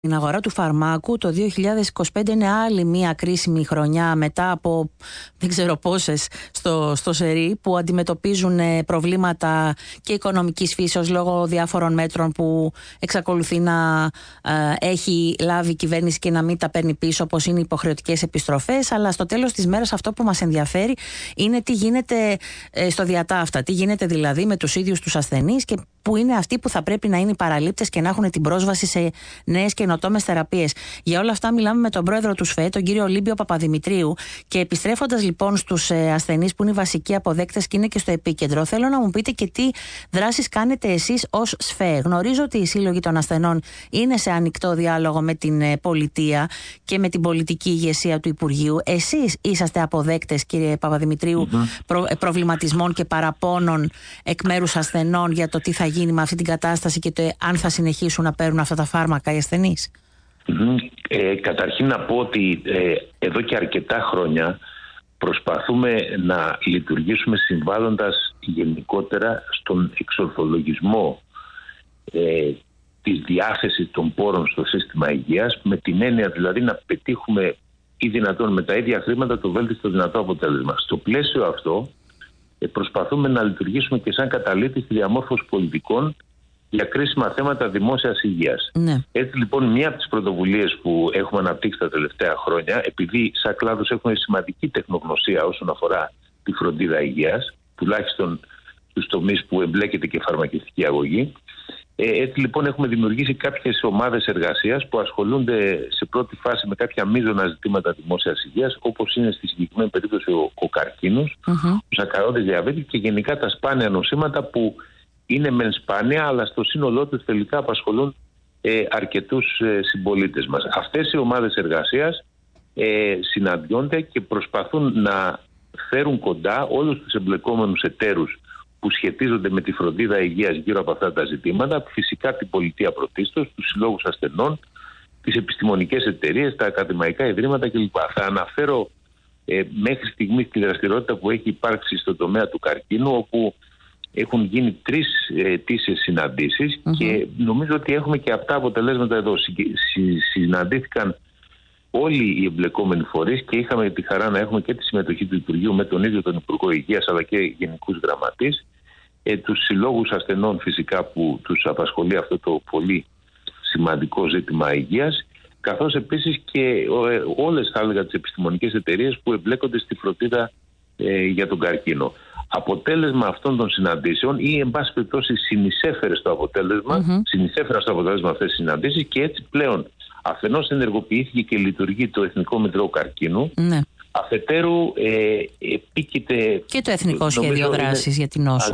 Την αγορά του φαρμάκου το 2025 είναι άλλη μια κρίσιμη χρονιά μετά από δεν ξέρω πόσες στο ΣΕΡΙ που αντιμετωπίζουν προβλήματα και οικονομικής φύσεως λόγω διάφορων μέτρων που εξακολουθεί να έχει λάβει η κυβέρνηση και να μην τα παίρνει πίσω, όπως είναι οι υποχρεωτικές επιστροφές. Αλλά στο τέλος της μέρας αυτό που μας ενδιαφέρει είναι τι γίνεται στο διατάφτα, τι γίνεται δηλαδή με τους ίδιους τους ασθενείς και που είναι αυτοί που θα πρέπει να είναι οι παραλήπτες και να έχουν την πρόσβαση σε νέες καινοτόμες θεραπείες. Για όλα αυτά μιλάμε με τον πρόεδρο του ΣΦΕ, τον κύριο Ολύμπιο Παπαδημητρίου. Και επιστρέφοντας λοιπόν στους ασθενείς που είναι οι βασικοί αποδέκτες και είναι και στο επίκεντρο, θέλω να μου πείτε και τι δράσεις κάνετε εσείς ως ΣΦΕ. Γνωρίζω ότι οι σύλλογοι των ασθενών είναι σε ανοιχτό διάλογο με την πολιτεία και με την πολιτική ηγεσία του Υπουργείου. Εσείς είσαστε αποδέκτες, κύριε Παπαδημητρίου, προβληματισμών και παραπώνων εκ μέρους ασθενών για το τι θα γίνει με αυτή την κατάσταση και το αν θα συνεχίσουν να παίρνουν αυτά τα φάρμακα οι ασθενείς? Καταρχήν να πω ότι εδώ και αρκετά χρόνια προσπαθούμε να λειτουργήσουμε συμβάλλοντας γενικότερα στον εξορθολογισμό της διάθεσης των πόρων στο σύστημα υγείας, με την έννοια δηλαδή να πετύχουμε ή δυνατόν με τα ίδια χρήματα το βέλτιστο δυνατό αποτέλεσμα. Στο πλαίσιο αυτό προσπαθούμε να λειτουργήσουμε και σαν καταλήτης στη διαμόρφωση πολιτικών για κρίσιμα θέματα δημόσιας υγείας. Ναι. Έτσι λοιπόν, μία από τις πρωτοβουλίες που έχουμε αναπτύξει τα τελευταία χρόνια, επειδή σαν κλάδος έχουμε σημαντική τεχνογνωσία όσον αφορά τη φροντίδα υγείας, τουλάχιστον στους τομείς που εμπλέκεται και φαρμακευτική αγωγή, έτσι λοιπόν έχουμε δημιουργήσει κάποιες ομάδες εργασίας που ασχολούνται σε πρώτη φάση με κάποια μείζωνα ζητήματα δημόσιας υγείας, όπως είναι στη συγκεκριμένη περίπτωση ο καρκίνος, ο σακαρώδης διαβήτης και γενικά τα σπάνια νοσήματα που είναι μεν σπάνια, αλλά στο σύνολό τους τελικά απασχολούν αρκετούς συμπολίτες μας. Αυτές οι ομάδες εργασίας συναντιόνται και προσπαθούν να φέρουν κοντά όλους τους εμπλεκόμενους εταίρους που σχετίζονται με τη φροντίδα υγείας γύρω από αυτά τα ζητήματα, φυσικά την πολιτεία πρωτίστως, τους συλλόγους ασθενών, τις επιστημονικές εταιρείες, τα ακαδημαϊκά ιδρύματα κλπ. Θα αναφέρω μέχρι στιγμή τη δραστηριότητα που έχει υπάρξει στον τομέα του καρκίνου, όπου έχουν γίνει 3 αιτήσιες συναντήσεις και νομίζω ότι έχουμε και αυτά αποτελέσματα εδώ. Συναντήθηκαν όλοι οι εμπλεκόμενοι φορείς και είχαμε τη χαρά να έχουμε και τη συμμετοχή του Υπουργείου με τον ίδιο τον Υπουργό Υγείας αλλά και γενικούς γραμματείς, τους συλλόγους ασθενών φυσικά που τους απασχολεί αυτό το πολύ σημαντικό ζήτημα υγείας, καθώς επίσης και όλες θα έλεγα τις επιστημονικές εταιρείες που εμπλέκονται στη φροντίδα για τον καρκίνο. Αποτέλεσμα αυτών των συναντήσεων ή εν πάση περιπτώσει συνεισέφερε στο αποτέλεσμα, συνεισέφεραν στο αποτέλεσμα αυτές τις συναντήσεις και έτσι πλέον αφενός ενεργοποιήθηκε και λειτουργεί το Εθνικό Μητρό Καρκίνου, αφετέρου επίκειται και το Εθνικό Σχέδιο Δράσης για την νόσο.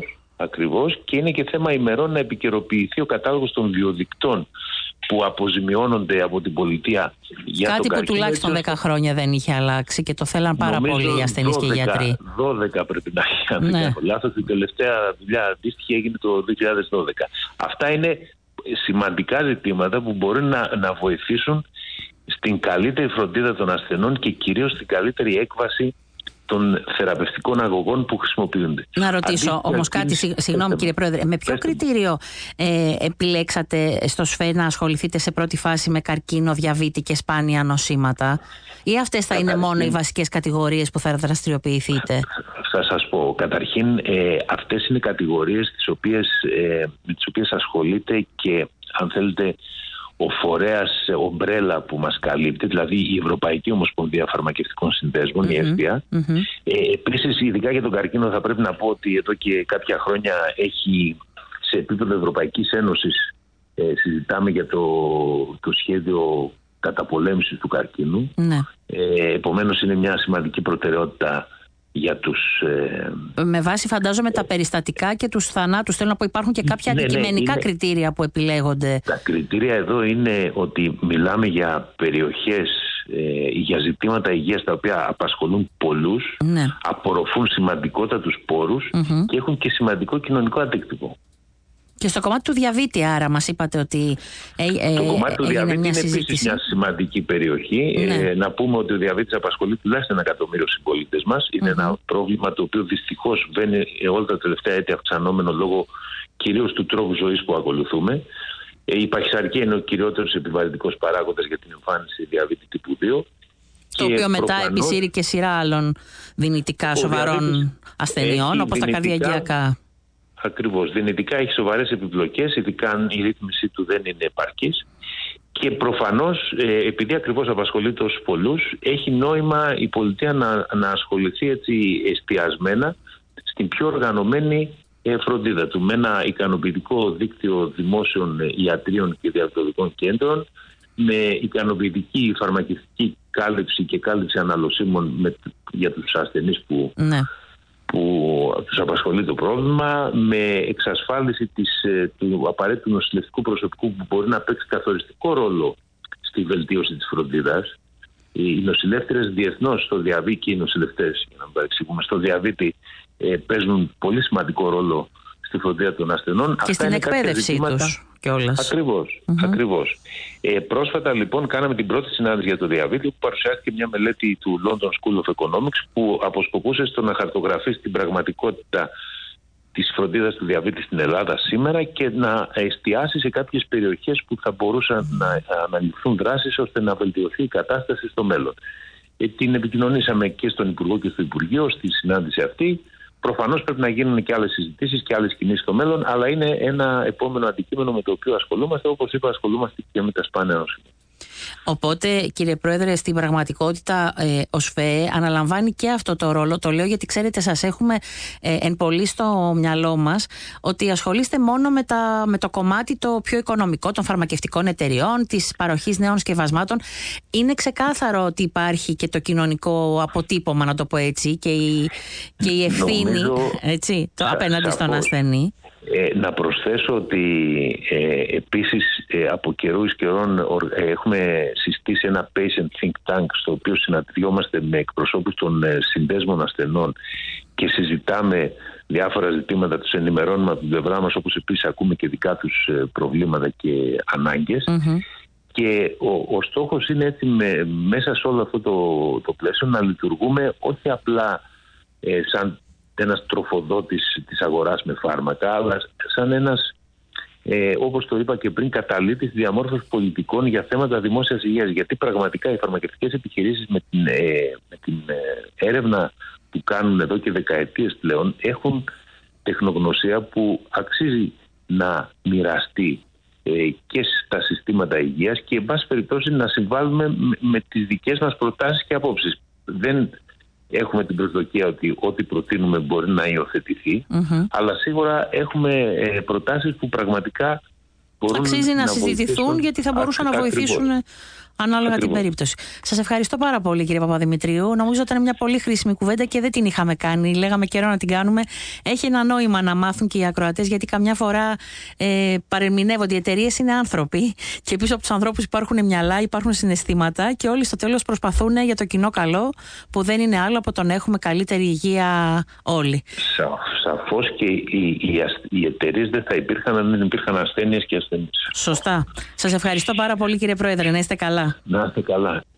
Ακριβώς, και είναι και θέμα ημερών να επικαιροποιηθεί ο κατάλογος των διοδικτών που αποζημιώνονται από την πολιτεία για κάτι τον καρκίνο. Κάτι που τουλάχιστον 10 χρόνια δεν είχε αλλάξει και το θέλαν πάρα πολύ οι ασθενείς και οι γιατροί. 12 πρέπει να έχει, αν δεν κάνω λάθος. Η τελευταία δουλειά αντίστοιχη έγινε το 2012. Αυτά είναι σημαντικά ζητήματα που μπορεί να βοηθήσουν στην καλύτερη φροντίδα των ασθενών και κυρίως στην καλύτερη έκβαση των θεραπευτικών αγωγών που χρησιμοποιούνται. Να ρωτήσω όμως κάτι, συγγνώμη κύριε Πρόεδρε, με ποιο κριτήριο επιλέξατε στο ΣΦΕ να ασχοληθείτε σε πρώτη φάση με καρκίνο, διαβήτη και σπάνια νοσήματα, ή αυτές θα είναι μόνο οι βασικές κατηγορίες που θα δραστηριοποιηθείτε? Θα σας πω, καταρχήν αυτές είναι κατηγορίες με τις οποίες ασχολείται και αν θέλετε ο φορέας ομπρέλα που μας καλύπτει, δηλαδή η Ευρωπαϊκή Ομοσπονδία Φαρμακευτικών Συνδέσμων, η ΕΦΠΙΑ. Επίσης, ειδικά για τον καρκίνο θα πρέπει να πω ότι εδώ και κάποια χρόνια έχει σε επίπεδο Ευρωπαϊκής Ένωσης συζητάμε για το σχέδιο καταπολέμησης του καρκίνου. Επομένως είναι μια σημαντική προτεραιότητα για τους... Με βάση φαντάζομαι τα περιστατικά και τους θανάτους, θέλω να πω υπάρχουν και κάποια αντικειμενικά κριτήρια που επιλέγονται. Τα κριτήρια εδώ είναι ότι μιλάμε για περιοχές, για ζητήματα υγείας τα οποία απασχολούν πολλούς, απορροφούν σημαντικότατους πόρους και έχουν και σημαντικό κοινωνικό αντίκτυπο. Και στο κομμάτι του διαβήτη, άρα μας είπατε ότι το κομμάτι του διαβήτη είναι επίσης μια σημαντική περιοχή. Να πούμε ότι ο διαβήτης απασχολεί τουλάχιστον 1 εκατομμύριο συμπολίτες μας. Είναι ένα πρόβλημα το οποίο δυστυχώς βαίνει όλα τα τελευταία έτη αυξανόμενο λόγω κυρίως του τρόπου ζωής που ακολουθούμε. Η παχυσαρκία είναι ο κυριότερος επιβαρυντικός παράγοντας για την εμφάνιση διαβήτη τύπου 2. Το οποίο μετά επισύρει και σειρά άλλων δυνητικά σοβαρών ασθενειών, όπως τα καρδιαγγειακά. Ακριβώς. Δυνητικά έχει σοβαρές επιπλοκές, ειδικά αν η ρύθμιση του δεν είναι επαρκής. Και προφανώς, επειδή ακριβώς απασχολεί τόσους πολλούς, έχει νόημα η πολιτεία να ασχοληθεί έτσι εστιασμένα στην πιο οργανωμένη φροντίδα του, με ένα ικανοποιητικό δίκτυο δημόσιων ιατρίων και διαβητοδικών κέντρων, με ικανοποιητική φαρμακευτική κάλυψη και κάλυψη αναλωσίμων για τους ασθενείς που τους απασχολεί το πρόβλημα, με εξασφάλιση του απαραίτητου νοσηλευτικού προσωπικού που μπορεί να παίξει καθοριστικό ρόλο στη βελτίωση της φροντίδας. Οι νοσηλεύτριες διεθνώς στο διαβήτη και οι νοσηλευτές, για να μην παρεξηγούμε, στο διαβήτη παίζουν πολύ σημαντικό ρόλο στη φροντίδα των ασθενών. Και στην εκπαίδευσή τους κιόλας. Ακριβώς. Πρόσφατα λοιπόν κάναμε την πρώτη συνάντηση για το διαβήτη, που παρουσιάστηκε μια μελέτη του London School of Economics που αποσκοπούσε στο να χαρτογραφήσει την πραγματικότητα της φροντίδας του διαβήτη στην Ελλάδα σήμερα και να εστιάσει σε κάποιες περιοχές που θα μπορούσαν να αναλυθούν δράσεις ώστε να βελτιωθεί η κατάσταση στο μέλλον. Την επικοινωνήσαμε και στον Υπουργό και στο Υπουργείο στη συνάντηση αυτή. Προφανώς πρέπει να γίνουν και άλλες συζητήσεις και άλλες κινήσεις στο μέλλον, αλλά είναι ένα επόμενο αντικείμενο με το οποίο ασχολούμαστε. Όπως είπα, ασχολούμαστε και με τα σπάνια νοσήματα. Οπότε, κύριε Πρόεδρε, στην πραγματικότητα ο ΣΦΕ αναλαμβάνει και αυτό το ρόλο. Το λέω γιατί, ξέρετε, σας έχουμε εν πολύ στο μυαλό μας ότι ασχολείστε μόνο με το κομμάτι το πιο οικονομικό των φαρμακευτικών εταιριών, της παροχής νέων σκευασμάτων. Είναι ξεκάθαρο ότι υπάρχει και το κοινωνικό αποτύπωμα, να το πω έτσι, και η ευθύνη απέναντι στον ασθενή. Να προσθέσω ότι επίσης από καιρού εις καιρών έχουμε συστήσει ένα patient think tank, στο οποίο συναντιόμαστε με εκπροσώπους των συνδέσμων ασθενών και συζητάμε διάφορα ζητήματα, τους ενημερώνουμε από την πλευρά μας, όπως επίσης ακούμε και δικά τους προβλήματα και ανάγκες. Και ο στόχος είναι έτσι μέσα σε όλο αυτό το πλαίσιο να λειτουργούμε όχι απλά σαν ένας τροφοδότης της αγοράς με φάρμακα, αλλά σαν ένας, όπως το είπα και πριν, καταλήτης διαμόρφωσης πολιτικών για θέματα δημόσιας υγείας. Γιατί πραγματικά οι φαρμακευτικές επιχειρήσεις με την έρευνα που κάνουν εδώ και δεκαετίες πλέον έχουν τεχνογνωσία που αξίζει να μοιραστεί και στα συστήματα υγείας και εν πάση περιπτώσει να συμβάλλουμε με τις δικές μας προτάσεις και απόψεις. Δεν έχουμε την προσδοκία ότι ό,τι προτείνουμε μπορεί να υιοθετηθεί, αλλά σίγουρα έχουμε προτάσεις που πραγματικά μπορούν αξίζει να συζητηθούν, βοηθήσουν, γιατί θα μπορούσαν να βοηθήσουν ανάλογα την περίπτωση. Σας ευχαριστώ πάρα πολύ, κύριε Παπαδημητρίου. Νομίζω ότι ήταν μια πολύ χρήσιμη κουβέντα και δεν την είχαμε κάνει. Λέγαμε καιρό να την κάνουμε. Έχει ένα νόημα να μάθουν και οι ακροατές, γιατί καμιά φορά παρεμηνεύονται. Οι εταιρείες είναι άνθρωποι και πίσω από τους ανθρώπους υπάρχουν μυαλά, υπάρχουν συναισθήματα και όλοι στο τέλος προσπαθούν για το κοινό καλό, που δεν είναι άλλο από το να έχουμε καλύτερη υγεία όλοι. Σαφώς, και οι εταιρείες δεν θα υπήρχαν αν δεν υπήρχαν ασθένειες και ασθενείς. Σωστά. Σας ευχαριστώ πάρα πολύ, κύριε Πρόεδρε. Να είστε καλά. Να είστε καλά.